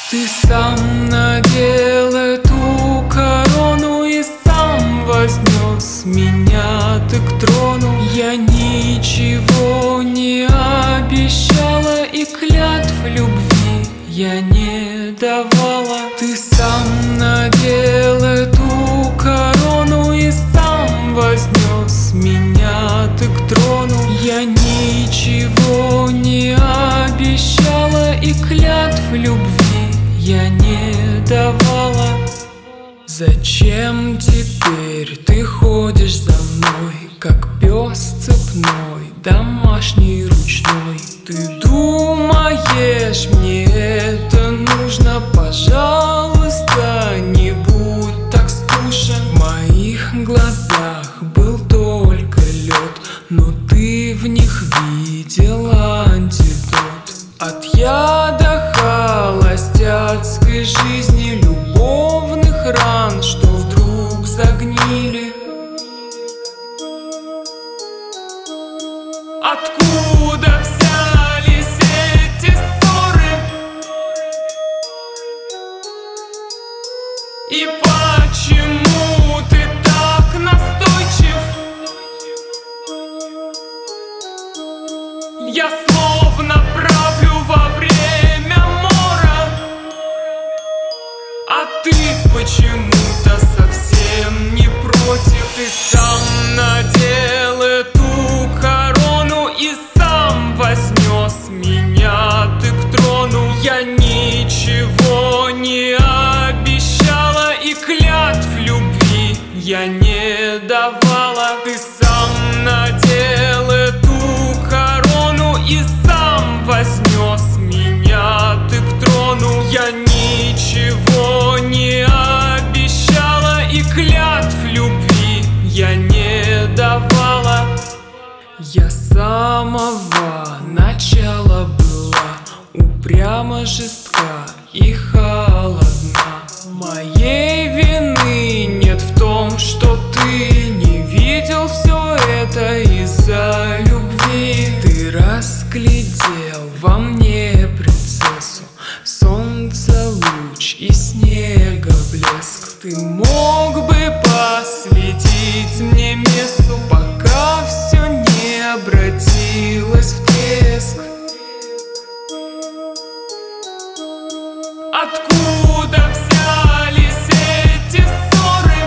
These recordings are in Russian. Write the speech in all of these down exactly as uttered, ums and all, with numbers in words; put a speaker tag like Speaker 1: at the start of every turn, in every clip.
Speaker 1: Ты сам надел эту корону и сам вознес меня ты к трону. Я ничего не обещала и клятв любви я не давала. Ты сам надел эту корону и сам вознес меня ты к трону. Я ничего не обещала и клятв любви я не давала. Зачем теперь ты ходишь за мной, как пес цепной, домашний ручной? Ты думаешь, мне это нужно? Пожалуйста, не будь так скучен. В моих глазах был только лед, но ты в них видела антидот. От яда холостяцкой жизни, любовных ран, что вдруг загнили. Откуда взялись эти ссоры? И почему ты так настойчив? Я словно правлю во время мора, а ты почему-то совсем не против. Ты сам надел эту корону и сам вознес меня ты к трону. Я ничего не обещала и клятв любви я не давала. Ты сам надел эту корону и сам вознес меня ты к трону. Я ничего не обещала и клятв любви я не давала. Я с самого начала была упряма, жестка и холодна. Моей вины нет в том, что ты не видел все это из-за любви. Ты расглядел во мне принцессу, солнце луч и снега блеск. Ты мог бы посвятить мне мессу, пока все не обратилось в треск. Откуда взялись эти ссоры?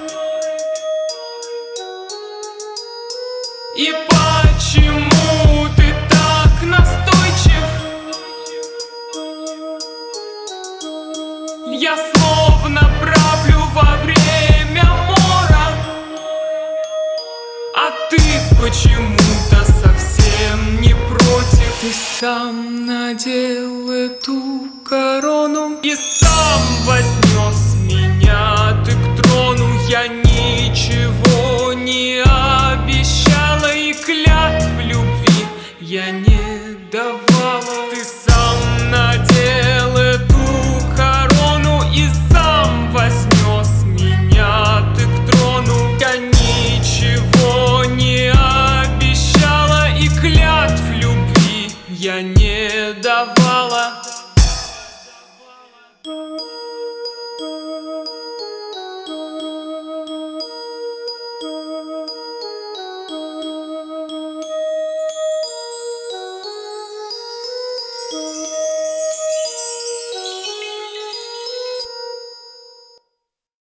Speaker 1: И почему ты так настойчив? Я словно правлю во время мора, а ты почему-то совсем не против. Ты сам надел эту корону и сам вознес меня ты к трону. Я ничего не обещала и клятв любви я не давала. Ты сам надел эту корону и сам вознес меня ты к трону. Я ничего не обещала и клятв любви я не давала.